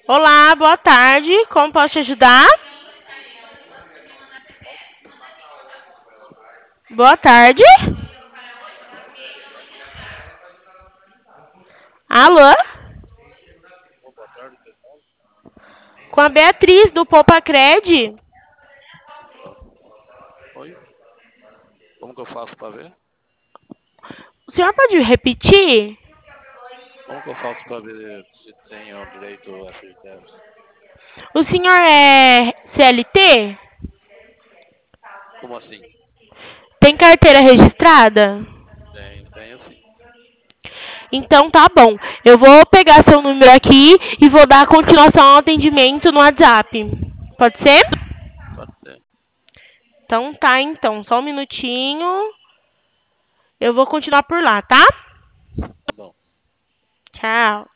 Olá, boa tarde. Como posso te ajudar? Boa tarde. Alô? Boa tarde, quem fala? Com a Beatriz do Poupa Cred. Oi, como que eu faço para ver? O senhor pode repetir? Como que eu faço para ver se tenho direito a FGTS? O senhor é CLT? Como assim? Tem carteira registrada? Tenho sim. Então tá bom. Eu vou pegar seu número aqui e vou dar continuação ao atendimento no WhatsApp. Pode ser? Pode ser. Então tá, então. Só um minutinho. Eu vou continuar por lá, tá? Tá bom. Tchau.